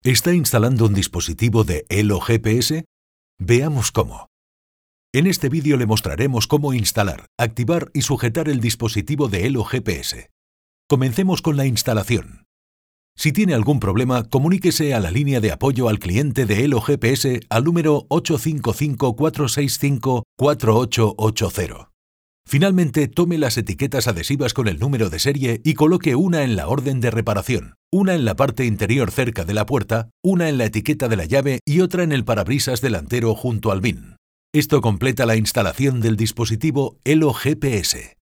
¿Está instalando un dispositivo de Elo GPS? Veamos cómo. En este vídeo le mostraremos cómo instalar, activar y sujetar el dispositivo de Elo GPS. Comencemos con la instalación. Si tiene algún problema, comuníquese a la línea de apoyo al cliente de Elo GPS al número 855-465-4880. Finalmente, tome las etiquetas adhesivas con el número de serie y coloque una en la orden de reparación, una en la parte interior cerca de la puerta, una en la etiqueta de la llave y otra en el parabrisas delantero junto al BIN. Esto completa la instalación del dispositivo Elo GPS.